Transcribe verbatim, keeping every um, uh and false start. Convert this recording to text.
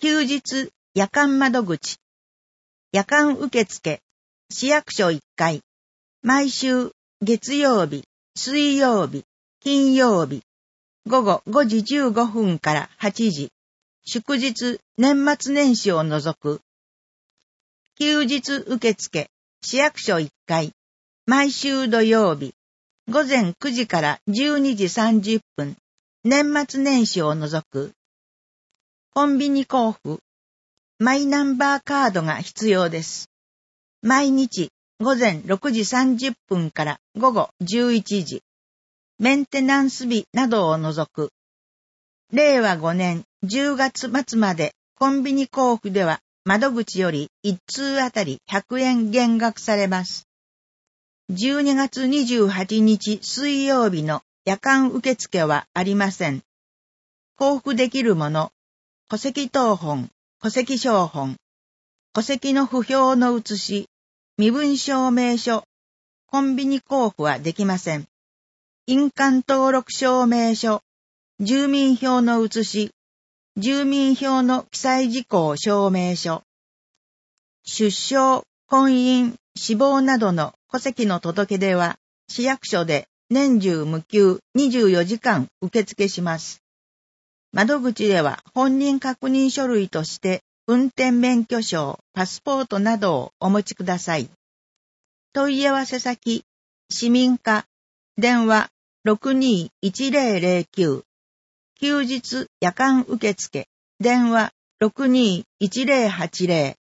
休日夜間窓口、夜間受付、市役所いっかい、毎週月曜日、水曜日、金曜日、午後ごじじゅうごふんからはちじ、祝日年末年始を除く。休日受付、市役所いっかい、毎週土曜日、午前くじからじゅうにじさんじゅっぷん、年末年始を除く。コンビニ交付、マイナンバーカードが必要です。毎日午前ろくじさんじゅっぷんから午後じゅういちじ、メンテナンス日などを除く。れいわごねんじゅうがつ末までコンビニ交付では窓口よりいっつうあたりひゃくえん減額されます。じゅうにがつにじゅうはちにち水曜日の夜間受付はありません。交付できるもの、戸籍謄本、戸籍抄本、戸籍の不評の写し、身分証明書、コンビニ交付はできません。印鑑登録証明書、住民票の写し、住民票の記載事項証明書、出生、婚姻、死亡などの戸籍の届け出は、市役所で年中無休にじゅうよじかん受付します。窓口では本人確認書類として、運転免許証、パスポートなどをお持ちください。問い合わせ先、市民課、電話 ろくにーいちぜろぜろきゅう、休日夜間受付、電話 ろくにーいちぜろはちぜろ